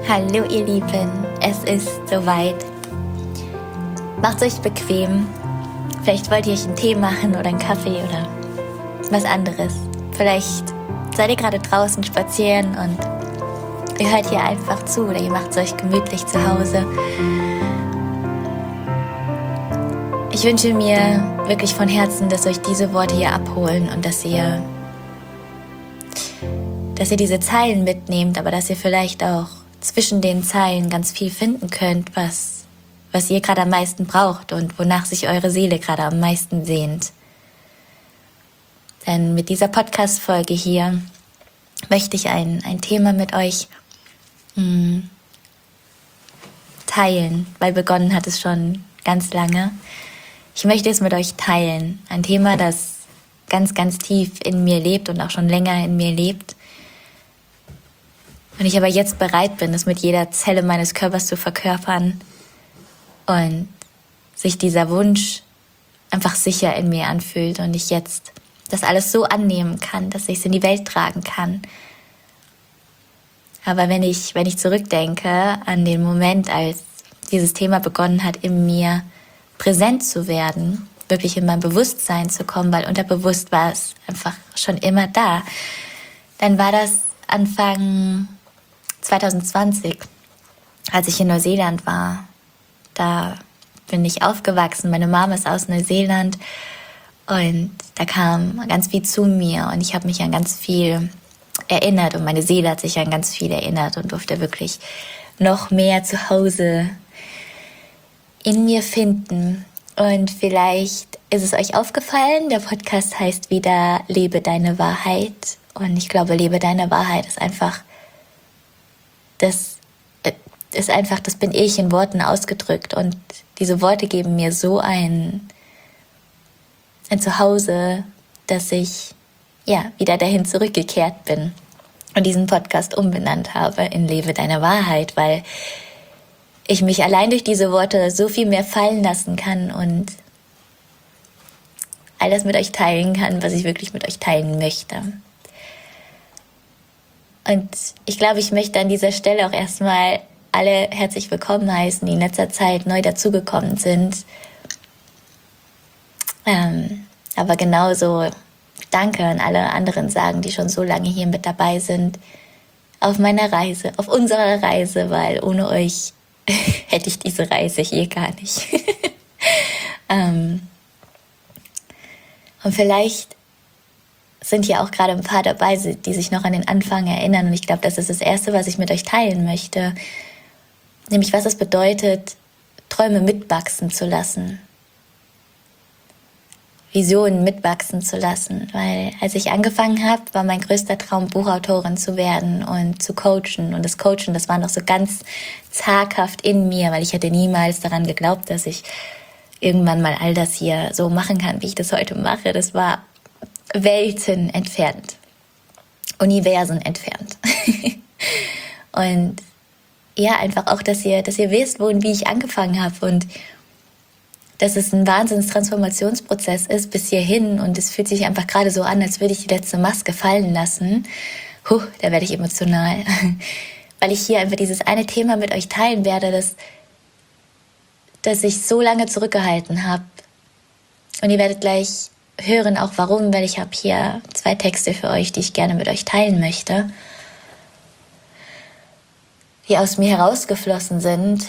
Hallo ihr Lieben, es ist soweit. Macht's euch bequem. Vielleicht wollt ihr euch einen Tee machen oder einen Kaffee oder was anderes. Vielleicht seid ihr gerade draußen spazieren und ihr hört hier einfach zu oder ihr macht es euch gemütlich zu Hause. Ich wünsche mir wirklich von Herzen, dass euch diese Worte hier abholen und dass ihr diese Zeilen mitnehmt, aber dass ihr vielleicht auch zwischen den Zeilen ganz viel finden könnt, was ihr gerade am meisten braucht und wonach sich eure Seele gerade am meisten sehnt. Denn mit dieser Podcast-Folge hier möchte ich ein Thema mit euch teilen, weil begonnen hat es schon ganz lange. Ich möchte es mit euch teilen. Ein Thema, das ganz, ganz tief in mir lebt und auch schon länger in mir lebt. Und ich aber jetzt bereit bin, es mit jeder Zelle meines Körpers zu verkörpern und sich dieser Wunsch einfach sicher in mir anfühlt und ich jetzt das alles so annehmen kann, dass ich es in die Welt tragen kann. Aber wenn ich zurückdenke an den Moment, als dieses Thema begonnen hat, in mir präsent zu werden, wirklich in mein Bewusstsein zu kommen, weil unterbewusst war es einfach schon immer da, dann war das Anfang 2020, als ich in Neuseeland war. Da bin ich aufgewachsen. Meine Mama ist aus Neuseeland und da kam ganz viel zu mir und ich habe mich an ganz viel erinnert und meine Seele hat sich an ganz viel erinnert und durfte wirklich noch mehr zu Hause in mir finden. Und vielleicht ist es euch aufgefallen, der Podcast heißt wieder Lebe deine Wahrheit und ich glaube, Lebe deine Wahrheit ist einfach das bin ich in Worten ausgedrückt und diese Worte geben mir so ein Zuhause, dass ich wieder dahin zurückgekehrt bin und diesen Podcast umbenannt habe in Lebe deine Wahrheit, weil ich mich allein durch diese Worte so viel mehr fallen lassen kann und all das mit euch teilen kann, was ich wirklich mit euch teilen möchte. Und ich glaube, ich möchte an dieser Stelle auch erstmal alle herzlich willkommen heißen, die in letzter Zeit neu dazugekommen sind. Aber genauso Danke an alle anderen sagen, die schon so lange hier mit dabei sind. Auf meiner Reise, auf unserer Reise, weil ohne euch hätte ich diese Reise hier gar nicht. Und vielleicht sind hier auch gerade ein paar dabei, die sich noch an den Anfang erinnern. Und ich glaube, das ist das Erste, was ich mit euch teilen möchte. Nämlich, was es bedeutet, Träume mitwachsen zu lassen. Visionen mitwachsen zu lassen. Weil als ich angefangen habe, war mein größter Traum, Buchautorin zu werden und zu coachen. Und das Coachen, das war noch so ganz zaghaft in mir, weil ich hätte niemals daran geglaubt, dass ich irgendwann mal all das hier so machen kann, wie ich das heute mache. Das war Welten entfernt, Universen entfernt. Und ja, einfach auch, dass ihr wisst, wo und wie ich angefangen habe und dass es ein Wahnsinns-Transformationsprozess ist bis hierhin und es fühlt sich einfach gerade so an, als würde ich die letzte Maske fallen lassen. Da werde ich emotional, weil ich hier einfach dieses eine Thema mit euch teilen werde, das ich so lange zurückgehalten habe. Und ihr werdet gleich hören auch warum, weil ich habe hier 2 Texte für euch, die ich gerne mit euch teilen möchte, die aus mir herausgeflossen sind.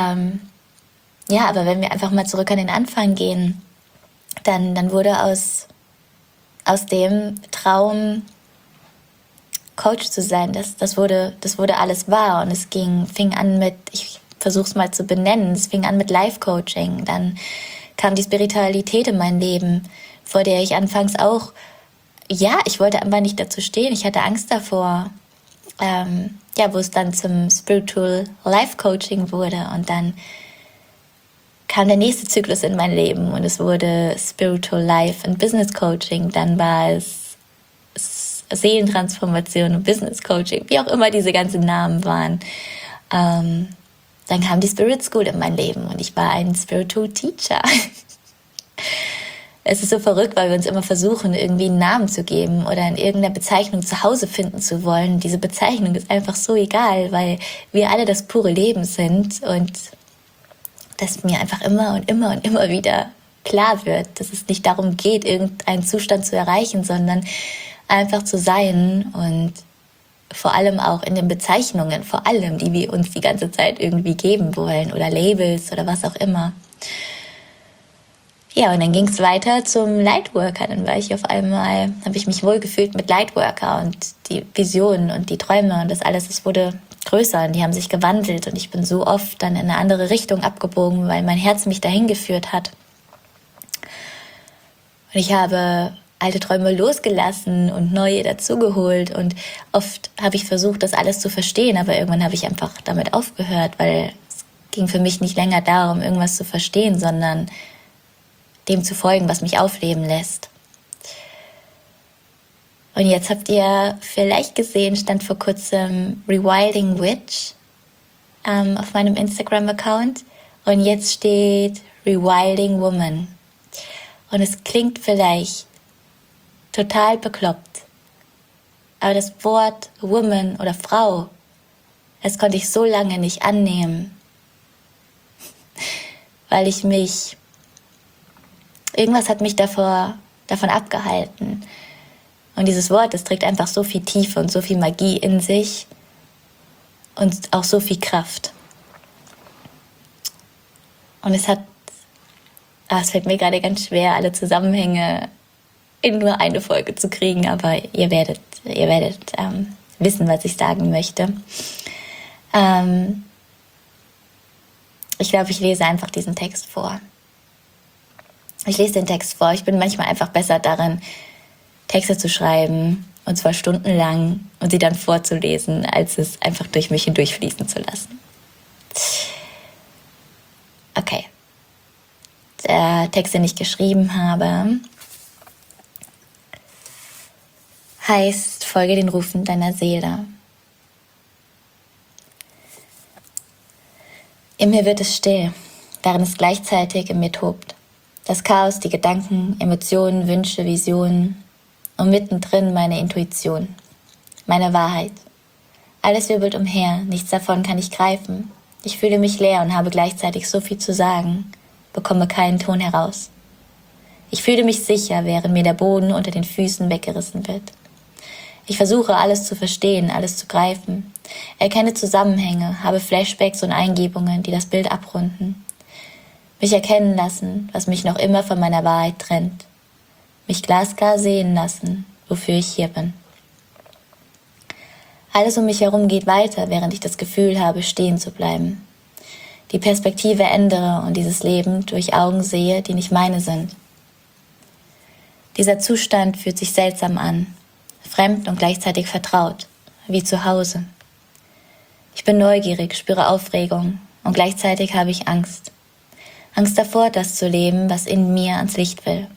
Aber wenn wir einfach mal zurück an den Anfang gehen, dann wurde aus dem Traum, Coach zu sein, das wurde alles wahr und es fing an mit, ich versuche es mal zu benennen, es fing an mit Life-Coaching, dann kam die Spiritualität in mein Leben, vor der ich anfangs auch, ich wollte einfach nicht dazu stehen, ich hatte Angst davor, wo es dann zum Spiritual Life Coaching wurde und dann kam der nächste Zyklus in mein Leben und es wurde Spiritual Life and Business Coaching, dann war es Seelentransformation und Business Coaching, wie auch immer diese ganzen Namen waren. Dann kam die Spirit School in mein Leben und ich war ein Spiritual Teacher. Es ist so verrückt, weil wir uns immer versuchen, irgendwie einen Namen zu geben oder in irgendeiner Bezeichnung zu Hause finden zu wollen. Diese Bezeichnung ist einfach so egal, weil wir alle das pure Leben sind und dass mir einfach immer und immer und immer wieder klar wird, dass es nicht darum geht, irgendeinen Zustand zu erreichen, sondern einfach zu sein und vor allem auch in den Bezeichnungen, vor allem, die wir uns die ganze Zeit irgendwie geben wollen oder Labels oder was auch immer. Ja, und dann ging es weiter zum Lightworker. Dann war ich auf einmal, habe ich mich wohlgefühlt mit Lightworker und die Visionen und die Träume und das alles, das wurde größer und die haben sich gewandelt und ich bin so oft dann in eine andere Richtung abgebogen, weil mein Herz mich dahin geführt hat. Und ich habe alte Träume losgelassen und neue dazugeholt und oft habe ich versucht, das alles zu verstehen, aber irgendwann habe ich einfach damit aufgehört, weil es ging für mich nicht länger darum, irgendwas zu verstehen, sondern dem zu folgen, was mich aufleben lässt. Und jetzt habt ihr vielleicht gesehen, stand vor kurzem Rewilding Witch auf meinem Instagram-Account und jetzt steht Rewilding Woman. Und es klingt vielleicht total bekloppt, aber das Wort Woman oder Frau, das konnte ich so lange nicht annehmen, weil irgendwas hat mich davon abgehalten. Und dieses Wort, das trägt einfach so viel Tiefe und so viel Magie in sich und auch so viel Kraft. Und es fällt mir gerade ganz schwer, alle Zusammenhänge in nur eine Folge zu kriegen, aber ihr werdet wissen, was ich sagen möchte. Ich glaube, ich lese einfach diesen Text vor. Ich lese den Text vor. Ich bin manchmal einfach besser darin, Texte zu schreiben, und zwar stundenlang, und sie dann vorzulesen, als es einfach durch mich hindurchfließen zu lassen. Okay. Der Text, den ich geschrieben habe, heißt: Folge den Rufen deiner Seele. In mir wird es still, während es gleichzeitig in mir tobt. Das Chaos, die Gedanken, Emotionen, Wünsche, Visionen und mittendrin meine Intuition, meine Wahrheit. Alles wirbelt umher, nichts davon kann ich greifen. Ich fühle mich leer und habe gleichzeitig so viel zu sagen, bekomme keinen Ton heraus. Ich fühle mich sicher, während mir der Boden unter den Füßen weggerissen wird. Ich versuche, alles zu verstehen, alles zu greifen, erkenne Zusammenhänge, habe Flashbacks und Eingebungen, die das Bild abrunden. Mich erkennen lassen, was mich noch immer von meiner Wahrheit trennt. Mich glasklar sehen lassen, wofür ich hier bin. Alles um mich herum geht weiter, während ich das Gefühl habe, stehen zu bleiben. Die Perspektive ändere und dieses Leben durch Augen sehe, die nicht meine sind. Dieser Zustand fühlt sich seltsam an, fremd und gleichzeitig vertraut, wie zu Hause. Ich bin neugierig, spüre Aufregung und gleichzeitig habe ich Angst. Angst davor, das zu leben, was in mir ans Licht will.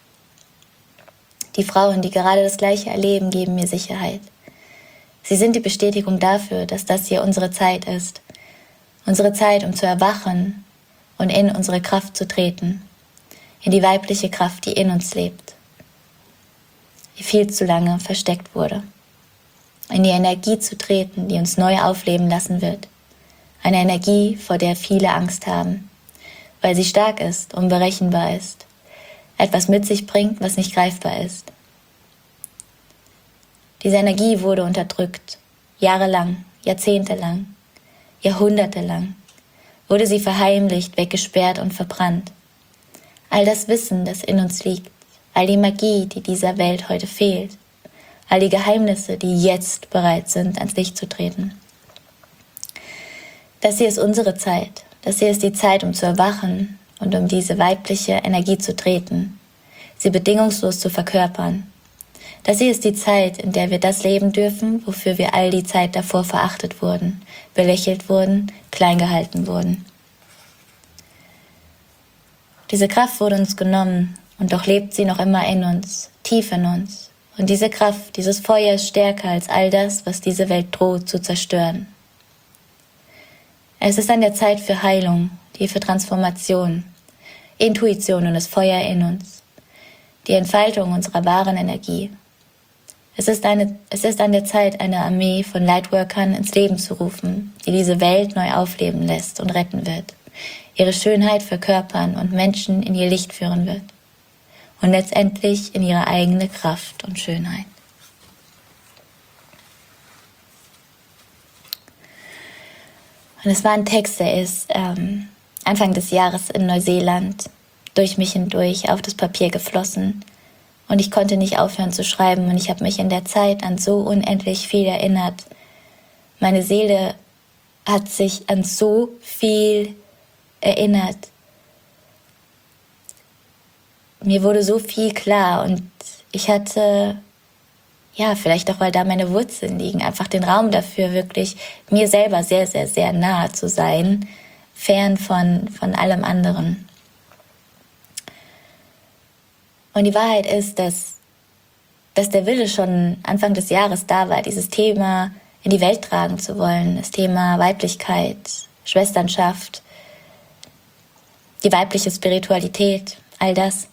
Die Frauen, die gerade das Gleiche erleben, geben mir Sicherheit. Sie sind die Bestätigung dafür, dass das hier unsere Zeit ist. Unsere Zeit, um zu erwachen und in unsere Kraft zu treten. In die weibliche Kraft, die in uns lebt. Die viel zu lange versteckt wurde. In die Energie zu treten, die uns neu aufleben lassen wird. Eine Energie, vor der viele Angst haben. Weil sie stark ist, unberechenbar ist. Etwas mit sich bringt, was nicht greifbar ist. Diese Energie wurde unterdrückt. Jahrelang, jahrzehntelang, jahrhundertelang wurde sie verheimlicht, weggesperrt und verbrannt. All das Wissen, das in uns liegt, all die Magie, die dieser Welt heute fehlt, all die Geheimnisse, die jetzt bereit sind, ans Licht zu treten. Das hier ist unsere Zeit. Das hier ist die Zeit, um zu erwachen und um diese weibliche Energie zu treten, sie bedingungslos zu verkörpern. Das hier ist die Zeit, in der wir das leben dürfen, wofür wir all die Zeit davor verachtet wurden, belächelt wurden, klein gehalten wurden. Diese Kraft wurde uns genommen und doch lebt sie noch immer in uns, tief in uns. Und diese Kraft, dieses Feuer ist stärker als all das, was diese Welt droht zu zerstören. Es ist an der Zeit für Heilung, die für Transformation, Intuition und das Feuer in uns. die Entfaltung unserer wahren Energie. Es ist an der Zeit, eine Armee von Lightworkern ins Leben zu rufen, die diese Welt neu aufleben lässt und retten wird, ihre Schönheit verkörpern und Menschen in ihr Licht führen wird und letztendlich in ihre eigene Kraft und Schönheit. Und es war ein Text, der ist Anfang des Jahres in Neuseeland durch mich hindurch auf das Papier geflossen. Und ich konnte nicht aufhören zu schreiben und ich habe mich in der Zeit an so unendlich viel erinnert. Meine Seele hat sich an so viel erinnert. Mir wurde so viel klar und ich hatte, ja, vielleicht auch, weil da meine Wurzeln liegen, einfach den Raum dafür, wirklich mir selber sehr, sehr, sehr nahe zu sein, fern von allem anderen. Und die Wahrheit ist, dass der Wille schon Anfang des Jahres da war, dieses Thema in die Welt tragen zu wollen, das Thema Weiblichkeit, Schwesternschaft, die weibliche Spiritualität, all das.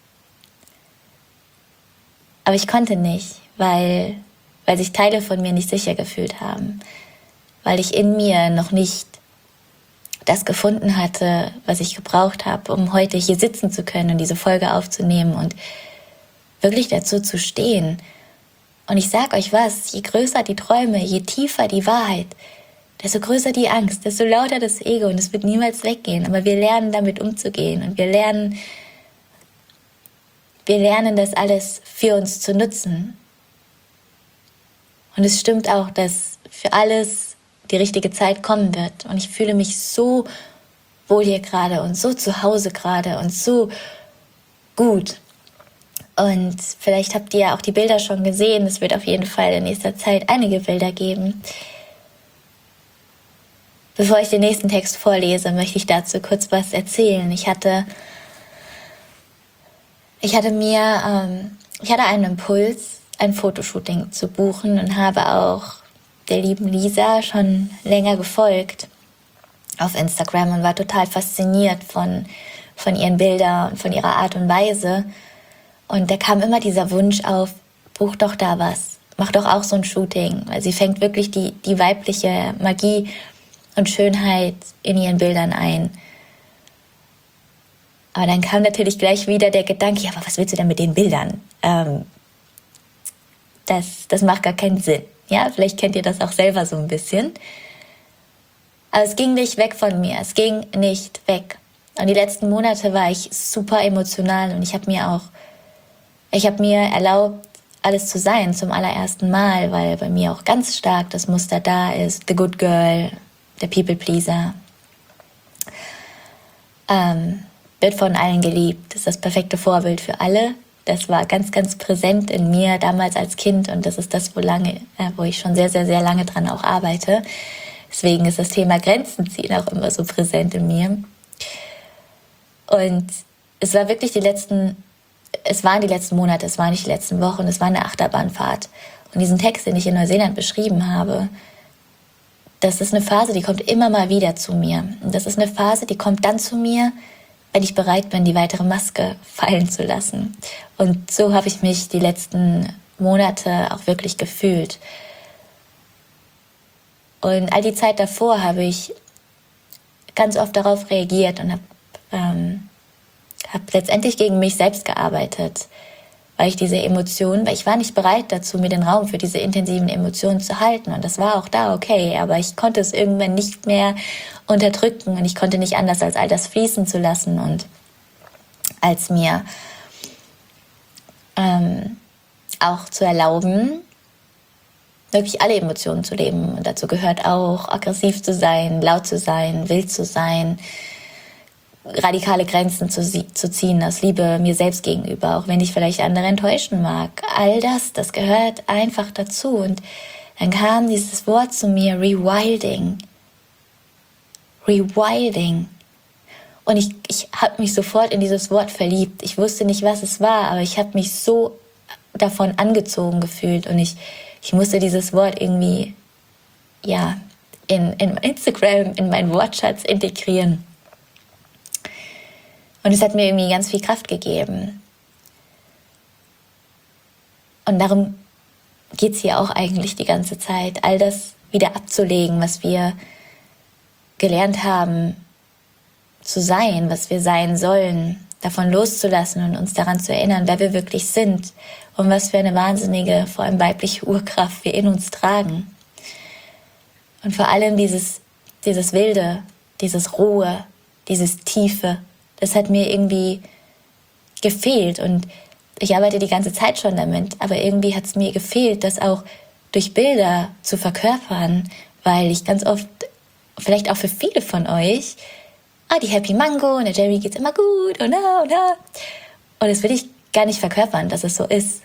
Aber ich konnte nicht, weil sich Teile von mir nicht sicher gefühlt haben, weil ich in mir noch nicht das gefunden hatte, was ich gebraucht habe, um heute hier sitzen zu können und diese Folge aufzunehmen und wirklich dazu zu stehen. Und ich sag euch was, je größer die Träume, je tiefer die Wahrheit, desto größer die Angst, desto lauter das Ego und es wird niemals weggehen. Aber wir lernen damit umzugehen und wir lernen das alles für uns zu nutzen. Und es stimmt auch, dass für alles die richtige Zeit kommen wird. Und ich fühle mich so wohl hier gerade und so zu Hause gerade und so gut. Und vielleicht habt ihr auch die Bilder schon gesehen. Es wird auf jeden Fall in nächster Zeit einige Bilder geben. Bevor ich den nächsten Text vorlese, möchte ich dazu kurz was erzählen. Ich hatte einen Impuls, ein Fotoshooting zu buchen und habe auch der lieben Lisa schon länger gefolgt auf Instagram und war total fasziniert von ihren Bildern und von ihrer Art und Weise. Und da kam immer dieser Wunsch auf, buch doch da was, mach doch auch so ein Shooting, weil sie fängt wirklich die weibliche Magie und Schönheit in ihren Bildern ein. Aber dann kam natürlich gleich wieder der Gedanke, ja, aber was willst du denn mit den Bildern? Das macht gar keinen Sinn. Ja, vielleicht kennt ihr das auch selber so ein bisschen. Aber es ging nicht weg von mir. Es ging nicht weg. Und die letzten Monate war ich super emotional und ich habe mir erlaubt, alles zu sein zum allerersten Mal, weil bei mir auch ganz stark das Muster da ist. The good girl, der People Pleaser. Wird von allen geliebt. Das ist das perfekte Vorbild für alle. Das war ganz, ganz präsent in mir damals als Kind und das ist das, wo ich schon sehr, sehr, sehr lange dran auch arbeite. Deswegen ist das Thema Grenzen ziehen auch immer so präsent in mir. Und es waren die letzten Monate, es waren nicht die letzten Wochen, es war eine Achterbahnfahrt. Und diesen Text, den ich in Neuseeland beschrieben habe, das ist eine Phase, die kommt immer mal wieder zu mir. Und das ist eine Phase, die kommt dann zu mir, wenn ich bereit bin, die weitere Maske fallen zu lassen. Und so habe ich mich die letzten Monate auch wirklich gefühlt. Und all die Zeit davor habe ich ganz oft darauf reagiert und habe letztendlich gegen mich selbst gearbeitet, weil ich war nicht bereit dazu, mir den Raum für diese intensiven Emotionen zu halten. Und das war auch da okay, aber ich konnte es irgendwann nicht mehr unterdrücken und ich konnte nicht anders, als all das fließen zu lassen und als mir auch zu erlauben, wirklich alle Emotionen zu leben. Und dazu gehört auch, aggressiv zu sein, laut zu sein, wild zu sein, radikale Grenzen zu ziehen aus Liebe mir selbst gegenüber, auch wenn ich vielleicht andere enttäuschen mag. All das gehört einfach dazu. Und dann kam dieses Wort zu mir, Rewilding. Rewilding. Und ich habe mich sofort in dieses Wort verliebt. Ich wusste nicht, was es war, aber ich habe mich so davon angezogen gefühlt. Und ich musste dieses Wort irgendwie, ja, in Instagram, in meinen Wortschatz integrieren. Und es hat mir irgendwie ganz viel Kraft gegeben. Und darum geht's hier auch eigentlich die ganze Zeit, all das wieder abzulegen, was wir gelernt haben zu sein, was wir sein sollen, davon loszulassen und uns daran zu erinnern, wer wir wirklich sind und was für eine wahnsinnige, vor allem weibliche Urkraft wir in uns tragen. Und vor allem dieses Wilde, dieses Rohe, dieses Tiefe, das hat mir irgendwie gefehlt. Und ich arbeite die ganze Zeit schon damit, aber irgendwie hat es mir gefehlt, das auch durch Bilder zu verkörpern, weil ich ganz oft, vielleicht auch für viele von euch, die Happy Mango und der Jerry geht's immer gut und na und na. Und das will ich gar nicht verkörpern, dass es so ist.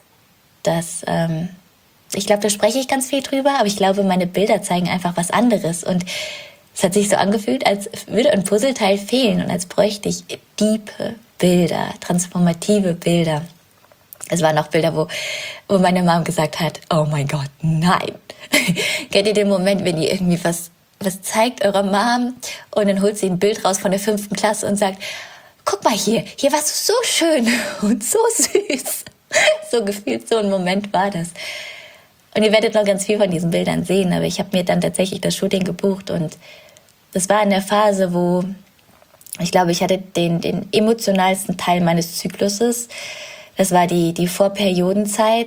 Ich glaube, da spreche ich ganz viel drüber, aber ich glaube, meine Bilder zeigen einfach was anderes. Und es hat sich so angefühlt, als würde ein Puzzleteil fehlen und als bräuchte ich tiefe Bilder, transformative Bilder. Es waren auch Bilder, wo meine Mom gesagt hat, oh mein Gott, nein. Kennt ihr den Moment, wenn ihr irgendwie was zeigt eurer Mom und dann holt sie ein Bild raus von der 5. Klasse und sagt, guck mal hier warst du so schön und so süß. So gefühlt, so ein Moment war das. Und ihr werdet noch ganz viel von diesen Bildern sehen, aber ich habe mir dann tatsächlich das Shooting gebucht und das war in der Phase, wo ich glaube, ich hatte den emotionalsten Teil meines Zykluses. Das war die Vorperiodenzeit,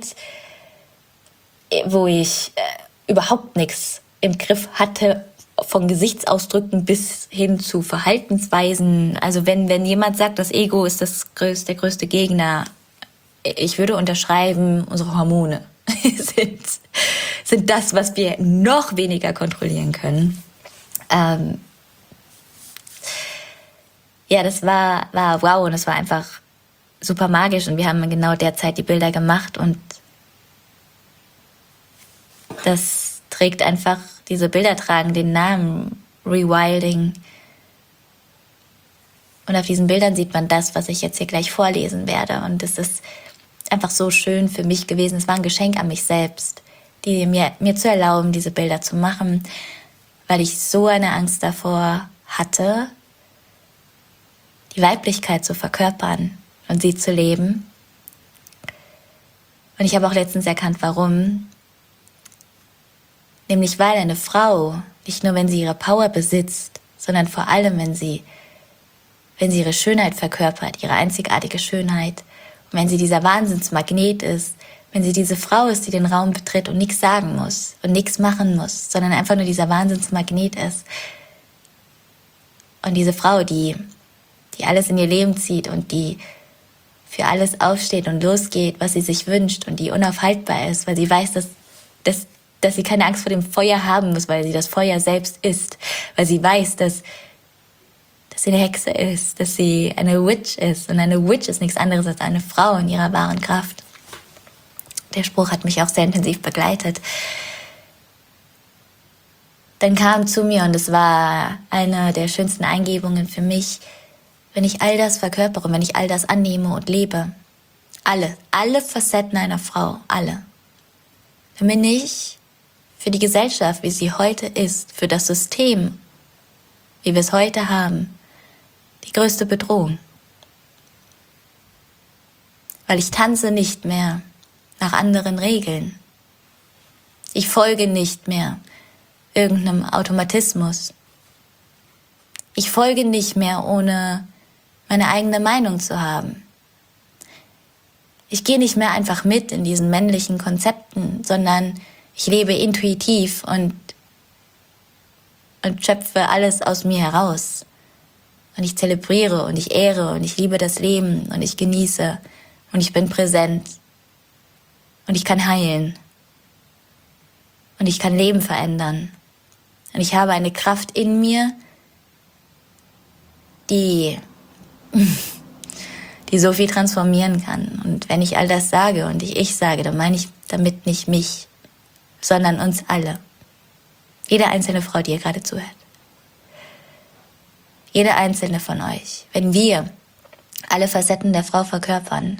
wo ich überhaupt nichts im Griff hatte, von Gesichtsausdrücken bis hin zu Verhaltensweisen. Also wenn jemand sagt, das Ego ist der größte Gegner, ich würde unterschreiben, unsere Hormone sind das, was wir noch weniger kontrollieren können. Ja, das war wow und es war einfach super magisch und wir haben genau derzeit die Bilder gemacht und das trägt einfach, diese Bilder tragen den Namen Rewilding. Und auf diesen Bildern sieht man das, was ich jetzt hier gleich vorlesen werde. Und es ist einfach so schön für mich gewesen. Es war ein Geschenk an mich selbst, mir zu erlauben, diese Bilder zu machen, weil ich so eine Angst davor hatte, die Weiblichkeit zu verkörpern und sie zu leben. Und ich habe auch letztens erkannt, warum. Nämlich weil eine Frau, nicht nur wenn sie ihre Power besitzt, sondern vor allem, wenn sie ihre Schönheit verkörpert, ihre einzigartige Schönheit, und wenn sie dieser Wahnsinnsmagnet ist, wenn sie diese Frau ist, die den Raum betritt und nichts sagen muss und nichts machen muss, sondern einfach nur dieser Wahnsinnsmagnet ist. Und diese Frau, die alles in ihr Leben zieht und die für alles aufsteht und losgeht, was sie sich wünscht und die unaufhaltbar ist, weil sie weiß, dass sie keine Angst vor dem Feuer haben muss, weil sie das Feuer selbst ist, weil sie weiß, dass sie eine Hexe ist, dass sie eine Witch ist. Und eine Witch ist nichts anderes als eine Frau in ihrer wahren Kraft. Der Spruch hat mich auch sehr intensiv begleitet. Dann kam zu mir, und es war eine der schönsten Eingebungen für mich, wenn ich all das verkörpere, wenn ich all das annehme und lebe. Alle Facetten einer Frau, alle. Dann bin ich für die Gesellschaft, wie sie heute ist, für das System, wie wir es heute haben, die größte Bedrohung. Weil ich tanze nicht mehr nach anderen Regeln. Ich folge nicht mehr irgendeinem Automatismus. Ich folge nicht mehr, ohne meine eigene Meinung zu haben. Ich gehe nicht mehr einfach mit in diesen männlichen Konzepten, sondern ich lebe intuitiv und schöpfe alles aus mir heraus. Und ich zelebriere und ich ehre und ich liebe das Leben und ich genieße und ich bin präsent und ich kann heilen und ich kann Leben verändern. Und ich habe eine Kraft in mir, die so viel transformieren kann. Und wenn ich all das sage und ich sage, dann meine ich damit nicht mich, sondern uns alle. Jede einzelne Frau, die ihr gerade zuhört. Jede einzelne von euch. Wenn wir alle Facetten der Frau verkörpern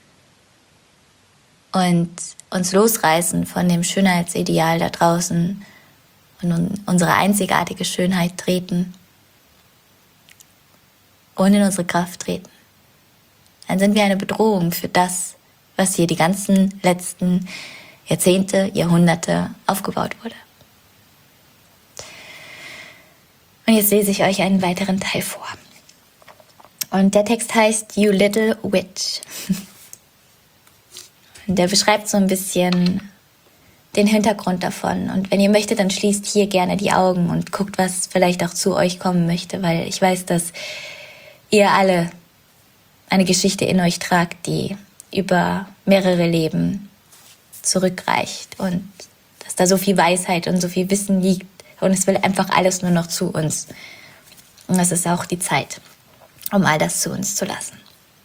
und uns losreißen von dem Schönheitsideal da draußen und unsere einzigartige Schönheit treten und in unsere Kraft treten, dann sind wir eine Bedrohung für das, was hier die ganzen letzten Jahrzehnte, Jahrhunderte aufgebaut wurde. Und jetzt lese ich euch einen weiteren Teil vor. Und der Text heißt You Little Witch. Und der beschreibt so ein bisschen den Hintergrund davon. Und wenn ihr möchtet, dann schließt hier gerne die Augen und guckt, was vielleicht auch zu euch kommen möchte, weil ich weiß, dass ihr alle eine Geschichte in euch tragt, die über mehrere Leben zurückreicht und dass da so viel Weisheit und so viel Wissen liegt und es will einfach alles nur noch zu uns. Und es ist auch die Zeit, um all das zu uns zu lassen.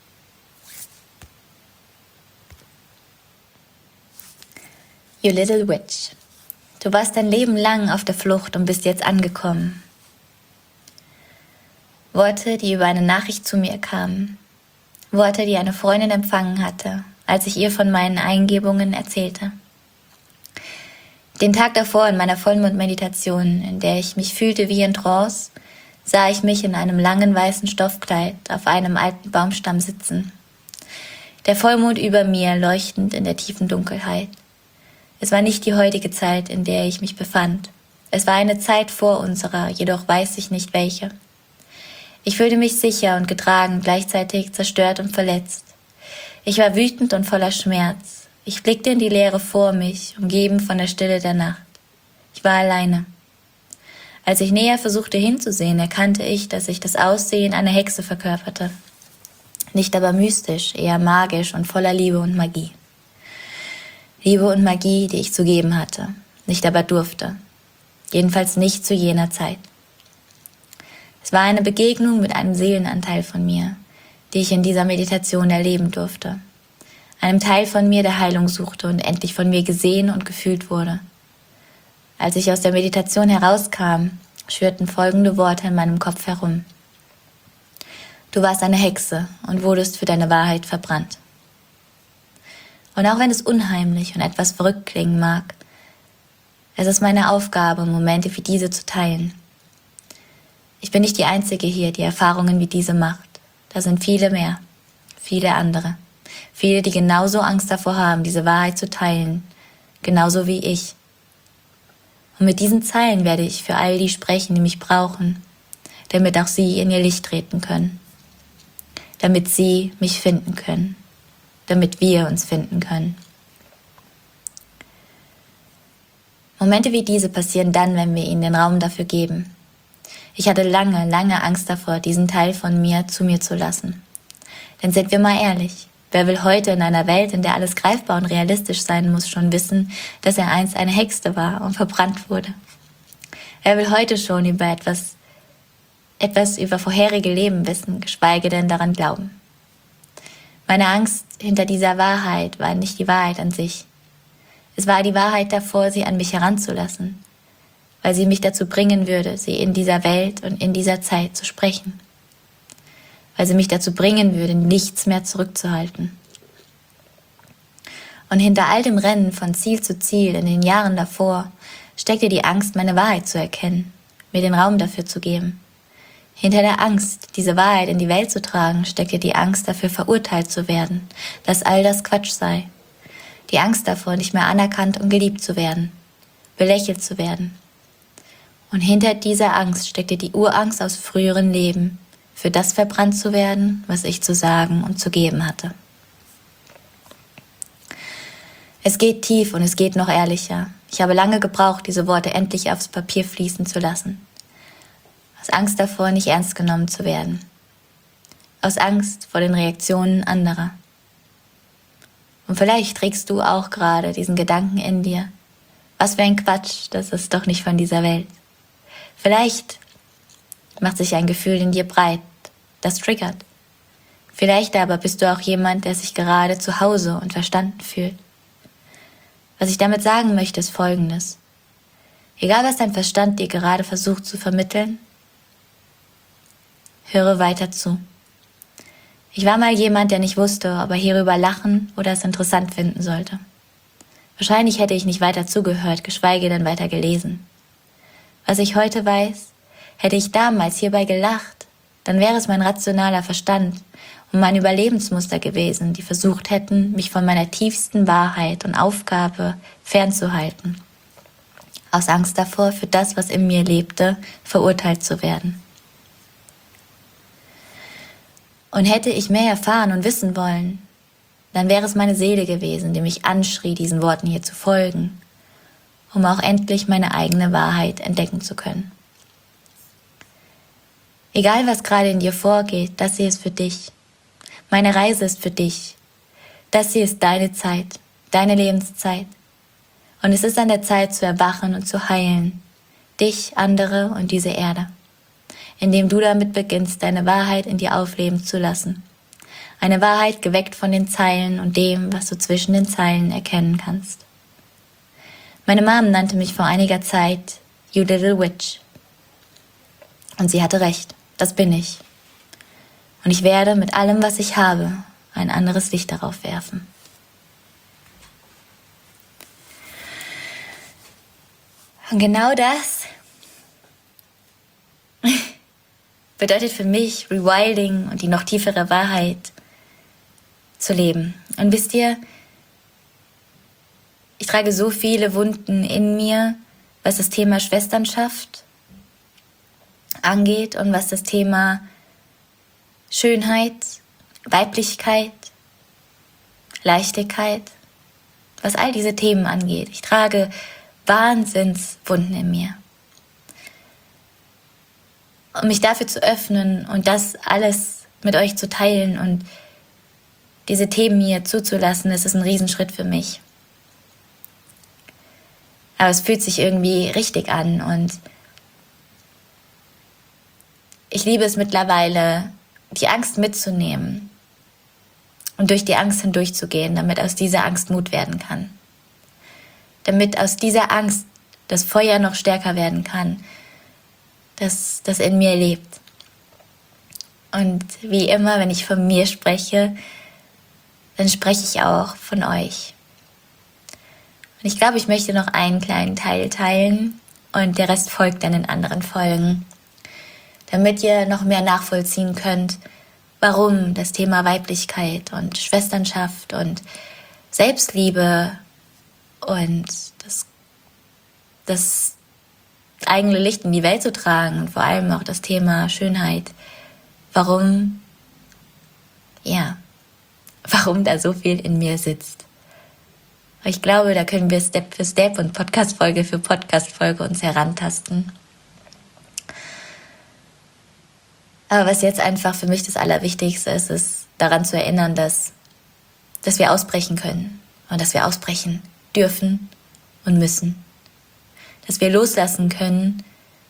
You little witch. Du warst dein Leben lang auf der Flucht und bist jetzt angekommen. Worte, die über eine Nachricht zu mir kamen. Worte, die eine Freundin empfangen hatte, als ich ihr von meinen Eingebungen erzählte. Den Tag davor in meiner Vollmondmeditation, in der ich mich fühlte wie in Trance, sah ich mich in einem langen weißen Stoffkleid auf einem alten Baumstamm sitzen. Der Vollmond über mir leuchtend in der tiefen Dunkelheit. Es war nicht die heutige Zeit, in der ich mich befand. Es war eine Zeit vor unserer, jedoch weiß ich nicht welche. Ich fühlte mich sicher und getragen, gleichzeitig zerstört und verletzt. Ich war wütend und voller Schmerz. Ich blickte in die Leere vor mich, umgeben von der Stille der Nacht. Ich war alleine. Als ich näher versuchte hinzusehen, erkannte ich, dass ich das Aussehen einer Hexe verkörperte. Nicht aber mystisch, eher magisch und voller Liebe und Magie. Liebe und Magie, die ich zu geben hatte, nicht aber durfte. Jedenfalls nicht zu jener Zeit. Es war eine Begegnung mit einem Seelenanteil von mir, die ich in dieser Meditation erleben durfte. Einem Teil von mir, der Heilung suchte und endlich von mir gesehen und gefühlt wurde. Als ich aus der Meditation herauskam, schwirrten folgende Worte in meinem Kopf herum. Du warst eine Hexe und wurdest für deine Wahrheit verbrannt. Und auch wenn es unheimlich und etwas verrückt klingen mag, es ist meine Aufgabe, Momente wie diese zu teilen. Ich bin nicht die Einzige hier, die Erfahrungen wie diese macht. Da sind viele mehr, viele andere. Viele, die genauso Angst davor haben, diese Wahrheit zu teilen, genauso wie ich. Und mit diesen Zeilen werde ich für all die sprechen, die mich brauchen, damit auch sie in ihr Licht treten können. Damit sie mich finden können. Damit wir uns finden können. Momente wie diese passieren dann, wenn wir ihnen den Raum dafür geben. Ich hatte lange, lange Angst davor, diesen Teil von mir zu mir zu lassen. Denn sind wir mal ehrlich, wer will heute in einer Welt, in der alles greifbar und realistisch sein muss, schon wissen, dass er einst eine Hexe war und verbrannt wurde? Wer will heute schon über etwas über vorherige Leben wissen, geschweige denn daran glauben? Meine Angst hinter dieser Wahrheit war nicht die Wahrheit an sich. Es war die Wahrheit davor, sie an mich heranzulassen, weil sie mich dazu bringen würde, sie in dieser Welt und in dieser Zeit zu sprechen. Weil sie mich dazu bringen würde, nichts mehr zurückzuhalten. Und hinter all dem Rennen von Ziel zu Ziel in den Jahren davor steckte die Angst, meine Wahrheit zu erkennen, mir den Raum dafür zu geben. Hinter der Angst, diese Wahrheit in die Welt zu tragen, steckte die Angst, dafür verurteilt zu werden, dass all das Quatsch sei. Die Angst davor, nicht mehr anerkannt und geliebt zu werden, belächelt zu werden. Und hinter dieser Angst steckte die Urangst aus früheren Leben, für das verbrannt zu werden, was ich zu sagen und zu geben hatte. Es geht tief und es geht noch ehrlicher. Ich habe lange gebraucht, diese Worte endlich aufs Papier fließen zu lassen. Aus Angst davor, nicht ernst genommen zu werden. Aus Angst vor den Reaktionen anderer. Und vielleicht trägst du auch gerade diesen Gedanken in dir. Was für ein Quatsch, das ist doch nicht von dieser Welt. Vielleicht macht sich ein Gefühl in dir breit, das triggert. Vielleicht aber bist du auch jemand, der sich gerade zu Hause und verstanden fühlt. Was ich damit sagen möchte, ist Folgendes. Egal, was dein Verstand dir gerade versucht zu vermitteln, höre weiter zu. Ich war mal jemand, der nicht wusste, ob er hierüber lachen oder es interessant finden sollte. Wahrscheinlich hätte ich nicht weiter zugehört, geschweige denn weiter gelesen. Was ich heute weiß, hätte ich damals hierbei gelacht, dann wäre es mein rationaler Verstand und mein Überlebensmuster gewesen, die versucht hätten, mich von meiner tiefsten Wahrheit und Aufgabe fernzuhalten. Aus Angst davor, für das, was in mir lebte, verurteilt zu werden. Und hätte ich mehr erfahren und wissen wollen, dann wäre es meine Seele gewesen, die mich anschrie, diesen Worten hier zu folgen, um auch endlich meine eigene Wahrheit entdecken zu können. Egal, was gerade in dir vorgeht, das hier ist für dich. Meine Reise ist für dich. Das hier ist deine Zeit, deine Lebenszeit. Und es ist an der Zeit zu erwachen und zu heilen. Dich, andere und diese Erde. Indem du damit beginnst, deine Wahrheit in dir aufleben zu lassen. Eine Wahrheit geweckt von den Zeilen und dem, was du zwischen den Zeilen erkennen kannst. Meine Mom nannte mich vor einiger Zeit You Little Witch. Und sie hatte recht, das bin ich. Und ich werde mit allem, was ich habe, ein anderes Licht darauf werfen. Und genau das bedeutet für mich Rewilding und die noch tiefere Wahrheit zu leben. Und wisst ihr, ich trage so viele Wunden in mir, was das Thema Schwesternschaft angeht und was das Thema Schönheit, Weiblichkeit, Leichtigkeit, was all diese Themen angeht. Ich trage Wahnsinnswunden in mir. Um mich dafür zu öffnen und das alles mit euch zu teilen und diese Themen hier zuzulassen, das ist ein Riesenschritt für mich. Aber es fühlt sich irgendwie richtig an und ich liebe es mittlerweile, die Angst mitzunehmen und durch die Angst hindurchzugehen, damit aus dieser Angst Mut werden kann. Damit aus dieser Angst das Feuer noch stärker werden kann, das in mir lebt. Und wie immer, wenn ich von mir spreche, dann spreche ich auch von euch. Und ich glaube, ich möchte noch einen kleinen Teil teilen und der Rest folgt dann in anderen Folgen, damit ihr noch mehr nachvollziehen könnt, warum das Thema Weiblichkeit und Schwesternschaft und Selbstliebe und das eigene Licht in die Welt zu tragen und vor allem auch das Thema Schönheit, warum da so viel in mir sitzt. Ich glaube, da können wir Step für Step und Podcast-Folge für Podcast-Folge uns herantasten. Aber was jetzt einfach für mich das Allerwichtigste ist, ist daran zu erinnern, dass wir ausbrechen können und dass wir ausbrechen dürfen und müssen. Dass wir loslassen können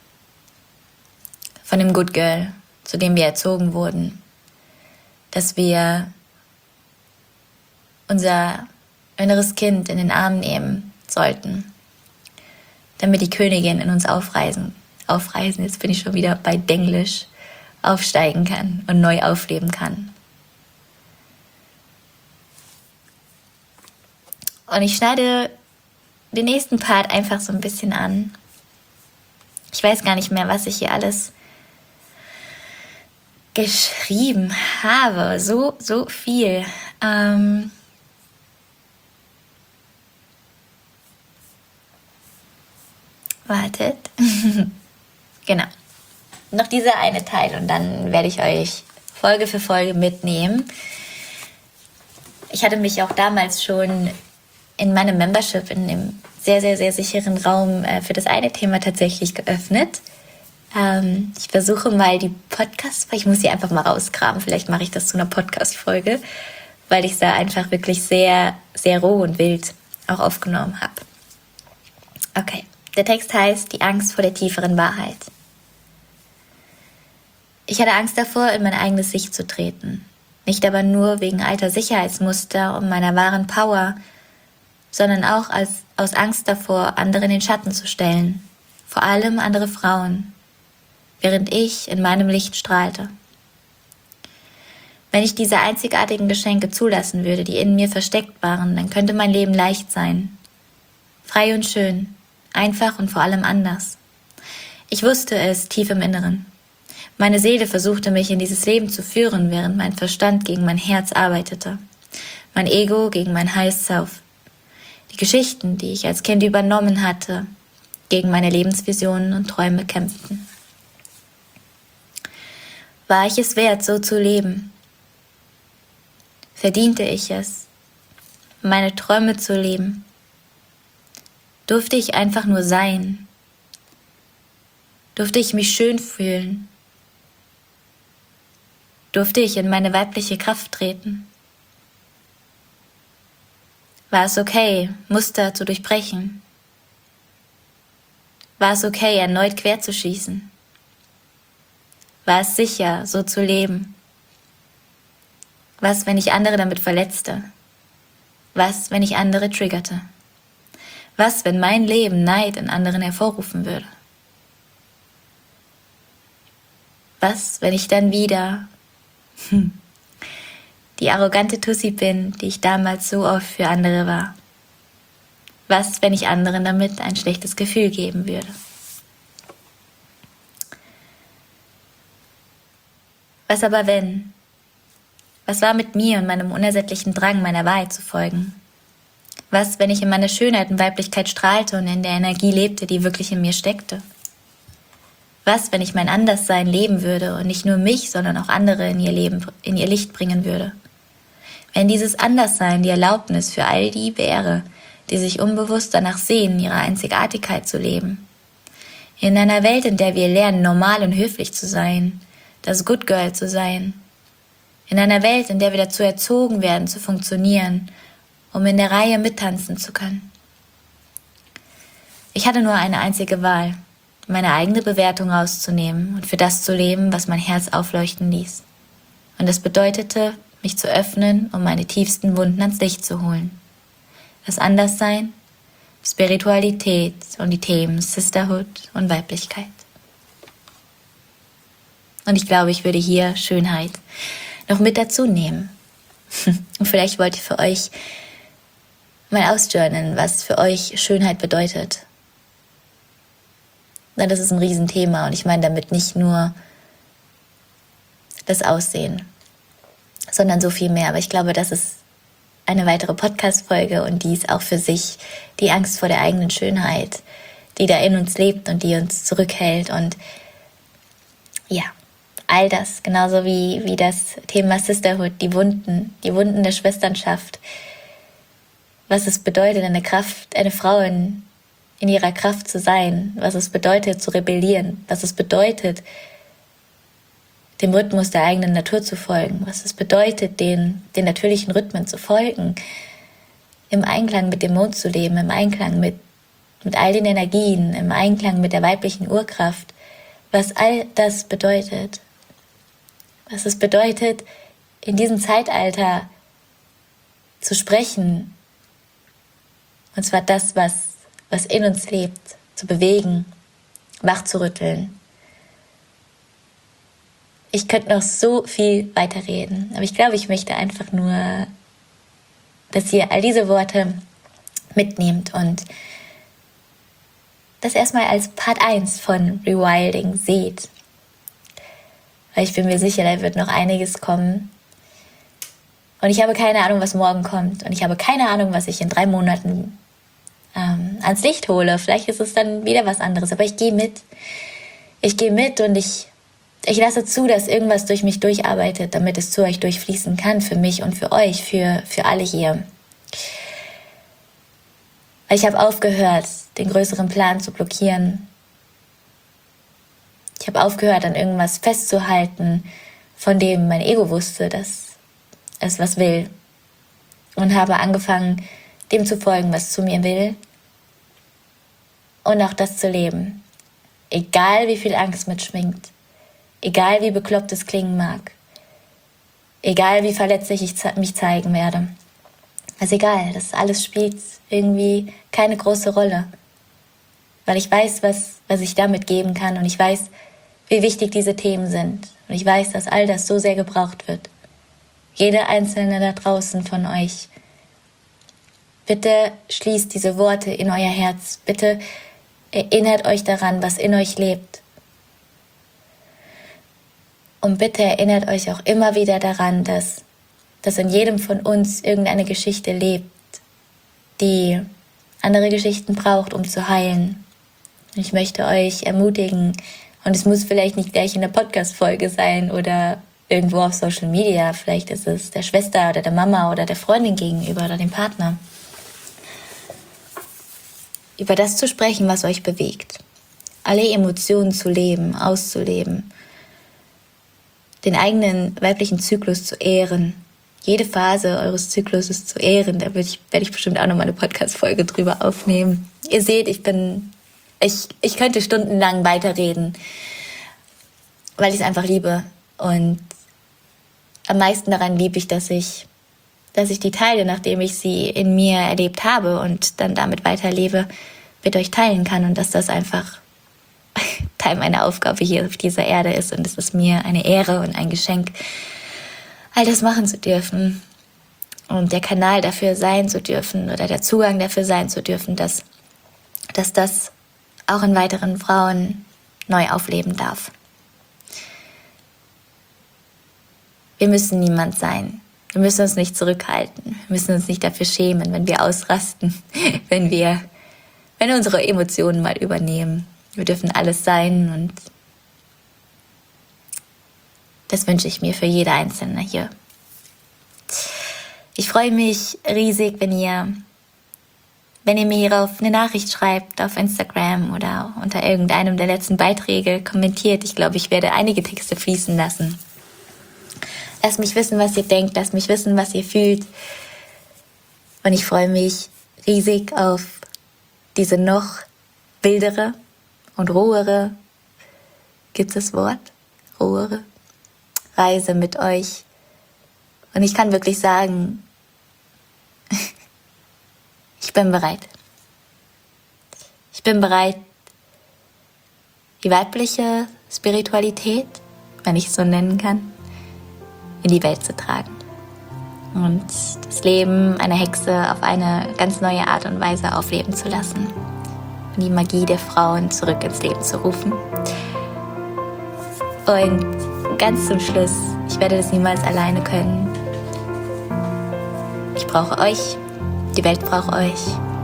von dem Good Girl, zu dem wir erzogen wurden. Dass wir unser inneres Kind in den Arm nehmen sollten, damit die Königin in uns aufreisen, jetzt bin ich schon wieder bei Denglisch, aufsteigen kann und neu aufleben kann. Und ich schneide den nächsten Part einfach so ein bisschen an. Ich weiß gar nicht mehr, was ich hier alles geschrieben habe. So viel. Wartet. Genau. Noch dieser eine Teil und dann werde ich euch Folge für Folge mitnehmen. Ich hatte mich auch damals schon in meinem Membership in dem sehr, sehr, sehr sicheren Raum für das eine Thema tatsächlich geöffnet. Ich versuche mal die ich muss sie einfach mal rausgraben, vielleicht mache ich das zu einer Podcast-Folge, weil ich es da einfach wirklich sehr, sehr roh und wild auch aufgenommen habe. Okay, der Text heißt Die Angst vor der tieferen Wahrheit. Ich hatte Angst davor, in mein eigenes Licht zu treten. Nicht aber nur wegen alter Sicherheitsmuster und meiner wahren Power, sondern auch aus Angst davor, andere in den Schatten zu stellen. Vor allem andere Frauen, während ich in meinem Licht strahlte. Wenn ich diese einzigartigen Geschenke zulassen würde, die in mir versteckt waren, dann könnte mein Leben leicht sein. Frei und schön, einfach und vor allem anders. Ich wusste es tief im Inneren. Meine Seele versuchte mich in dieses Leben zu führen, während mein Verstand gegen mein Herz arbeitete. Mein Ego gegen mein High Self. Die Geschichten, die ich als Kind übernommen hatte, gegen meine Lebensvisionen und Träume kämpften. War ich es wert, so zu leben? Verdiente ich es, meine Träume zu leben? Durfte ich einfach nur sein? Durfte ich mich schön fühlen? Durfte ich in meine weibliche Kraft treten? War es okay, Muster zu durchbrechen? War es okay, erneut quer zu schießen? War es sicher, so zu leben? Was, wenn ich andere damit verletzte? Was, wenn ich andere triggerte? Was, wenn mein Leben Neid in anderen hervorrufen würde? Was, wenn ich dann wieder die arrogante Tussi bin, die ich damals so oft für andere war? Was, wenn ich anderen damit ein schlechtes Gefühl geben würde? Was aber wenn? Was war mit mir und meinem unersättlichen Drang, meiner Wahrheit zu folgen? Was, wenn ich in meiner Schönheit und Weiblichkeit strahlte und in der Energie lebte, die wirklich in mir steckte? Was, wenn ich mein Anderssein leben würde und nicht nur mich, sondern auch andere in ihr Leben, in ihr Licht bringen würde? Wenn dieses Anderssein die Erlaubnis für all die wäre, die sich unbewusst danach sehnen, ihre Einzigartigkeit zu leben. In einer Welt, in der wir lernen, normal und höflich zu sein, das Good Girl zu sein. In einer Welt, in der wir dazu erzogen werden, zu funktionieren, um in der Reihe mittanzen zu können. Ich hatte nur eine einzige Wahl, meine eigene Bewertung rauszunehmen und für das zu leben, was mein Herz aufleuchten ließ. Und das bedeutete, mich zu öffnen, um meine tiefsten Wunden ans Licht zu holen. Das Anderssein, Spiritualität und die Themen Sisterhood und Weiblichkeit. Und ich glaube, ich würde hier Schönheit noch mit dazu nehmen. Und vielleicht wollt ihr für euch mal ausjournalen, was für euch Schönheit bedeutet. Na, das ist ein Riesenthema und ich meine damit nicht nur das Aussehen, sondern so viel mehr. Aber ich glaube, das ist eine weitere Podcast-Folge und die ist auch für sich die Angst vor der eigenen Schönheit, die da in uns lebt und die uns zurückhält. Und ja, all das, genauso wie das Thema Sisterhood, die Wunden der Schwesternschaft, was es bedeutet, eine Frau in ihrer Kraft zu sein, was es bedeutet, zu rebellieren, was es bedeutet, dem Rhythmus der eigenen Natur zu folgen, was es bedeutet, den natürlichen Rhythmen zu folgen, im Einklang mit dem Mond zu leben, im Einklang mit all den Energien, im Einklang mit der weiblichen Urkraft, was all das bedeutet, was es bedeutet, in diesem Zeitalter zu sprechen, und zwar das, was in uns lebt, zu bewegen, wachzurütteln. Ich könnte noch so viel weiterreden, aber ich glaube, ich möchte einfach nur, dass ihr all diese Worte mitnehmt und das erstmal als Part 1 von Rewilding seht. Weil ich bin mir sicher, da wird noch einiges kommen. Und ich habe keine Ahnung, was morgen kommt. Und ich habe keine Ahnung, was ich in 3 Monaten ans Licht hole. Vielleicht ist es dann wieder was anderes, aber ich gehe mit. Ich gehe mit und ich lasse zu, dass irgendwas durch mich durcharbeitet, damit es zu euch durchfließen kann, für mich und für euch, für alle hier. Ich habe aufgehört, den größeren Plan zu blockieren. Ich habe aufgehört, an irgendwas festzuhalten, von dem mein Ego wusste, dass es was will. Und habe angefangen, dem zu folgen, was zu mir will. Und auch das zu leben. Egal wie viel Angst mitschwingt. Egal wie bekloppt es klingen mag. Egal wie verletzlich ich mich zeigen werde. Also egal, das alles spielt irgendwie keine große Rolle. Weil ich weiß, was ich damit geben kann und ich weiß, wie wichtig diese Themen sind. Und ich weiß, dass all das so sehr gebraucht wird. Jeder Einzelne da draußen von euch. Bitte schließt diese Worte in euer Herz. Bitte erinnert euch daran, was in euch lebt. Und bitte erinnert euch auch immer wieder daran, dass in jedem von uns irgendeine Geschichte lebt, die andere Geschichten braucht, um zu heilen. Ich möchte euch ermutigen, und es muss vielleicht nicht gleich in der Podcast-Folge sein oder irgendwo auf Social Media, vielleicht ist es der Schwester oder der Mama oder der Freundin gegenüber oder dem Partner, über das zu sprechen, was euch bewegt. Alle Emotionen zu leben, auszuleben, den eigenen weiblichen Zyklus zu ehren, jede Phase eures Zykluses zu ehren. Da werde ich bestimmt auch nochmal eine Podcast-Folge drüber aufnehmen. Ihr seht, ich könnte stundenlang weiterreden, weil ich es einfach liebe. Und am meisten daran liebe ich, dass ich die teile, nachdem ich sie in mir erlebt habe und dann damit weiterlebe, mit euch teilen kann. Und dass das einfach Teil meiner Aufgabe hier auf dieser Erde ist. Und es ist mir eine Ehre und ein Geschenk, all das machen zu dürfen. Und der Kanal dafür sein zu dürfen oder der Zugang dafür sein zu dürfen, dass das auch in weiteren Frauen neu aufleben darf. Wir müssen niemand sein. Wir müssen uns nicht zurückhalten. Wir müssen uns nicht dafür schämen, wenn wir ausrasten, wenn unsere Emotionen mal übernehmen. Wir dürfen alles sein und das wünsche ich mir für jede Einzelne hier. Ich freue mich riesig, wenn ihr mir hierauf eine Nachricht schreibt auf Instagram oder unter irgendeinem der letzten Beiträge kommentiert. Ich glaube, ich werde einige Texte fließen lassen. Lasst mich wissen, was ihr denkt. Lasst mich wissen, was ihr fühlt. Und ich freue mich riesig auf diese noch wildere und rohere, gibt es das Wort? Rohere Reise mit euch. Und ich kann wirklich sagen, ich bin bereit. Ich bin bereit, die weibliche Spiritualität, wenn ich es so nennen kann, in die Welt zu tragen. Und das Leben einer Hexe auf eine ganz neue Art und Weise aufleben zu lassen. Und die Magie der Frauen zurück ins Leben zu rufen. Und ganz zum Schluss, ich werde das niemals alleine können. Ich brauche euch. Die Welt braucht euch.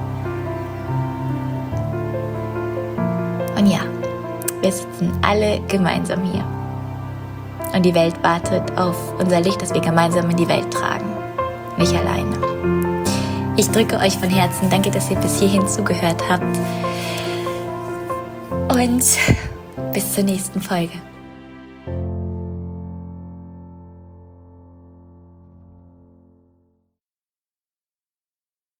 Und ja, wir sitzen alle gemeinsam hier. Und die Welt wartet auf unser Licht, das wir gemeinsam in die Welt tragen. Nicht alleine. Ich drücke euch von Herzen. Danke, dass ihr bis hierhin zugehört habt. Und bis zur nächsten Folge.